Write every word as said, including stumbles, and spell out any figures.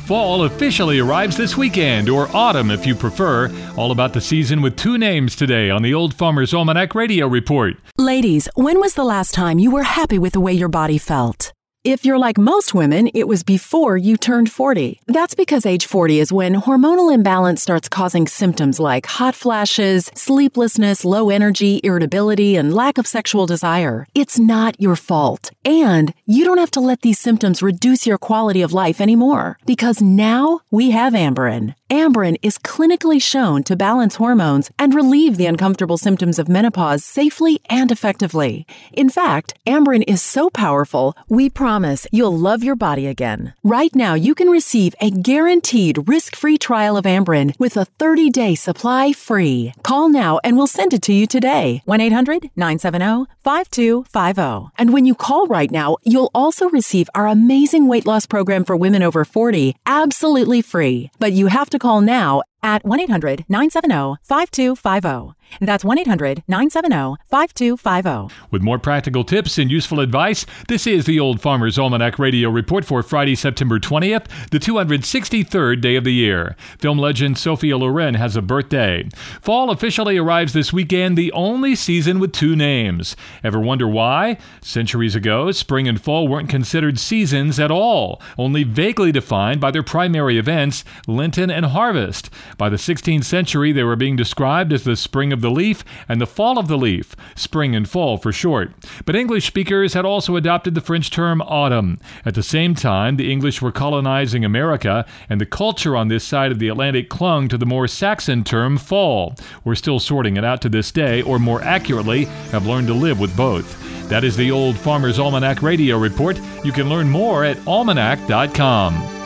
Fall officially arrives this weekend, or autumn if you prefer. All about the season with two names today on the Old Farmer's Almanac Radio Report. Ladies, when was the last time you were happy with the way your body felt? If you're like most women, it was before you turned forty. That's because age forty is when hormonal imbalance starts causing symptoms like hot flashes, sleeplessness, low energy, irritability, and lack of sexual desire. It's not your fault. And you don't have to let these symptoms reduce your quality of life anymore, because now we have Amberen. Amberen is clinically shown to balance hormones and relieve the uncomfortable symptoms of menopause safely and effectively. In fact, Amberen is so powerful, we promise you'll love your body again. Right now, you can receive a guaranteed risk-free trial of Amberen with a thirty-day supply free. Call now and we'll send it to you today. one eight hundred nine seven zero five two five zero. And when you call right now, you'll also receive our amazing weight loss program for women over forty, absolutely free. But you have to call now at one eight hundred nine seven zero five two five zero. That's one eight hundred nine seven zero five two five zero. With more practical tips and useful advice, this is the Old Farmer's Almanac Radio Report for Friday, September twentieth, the two hundred sixty-third day of the year. Film legend Sophia Loren has a birthday. Fall officially arrives this weekend, the only season with two names. Ever wonder why? Centuries ago, spring and fall weren't considered seasons at all, only vaguely defined by their primary events, Lenten and harvest. By the sixteenth century, they were being described as the spring of the leaf and the fall of the leaf, spring and fall for short. But English speakers had also adopted the French term autumn. At the same time, the English were colonizing America, and the culture on this side of the Atlantic clung to the more Saxon term fall. We're still sorting it out to this day, or more accurately, have learned to live with both. That is the Old Farmer's Almanac Radio Report. You can learn more at almanac dot com.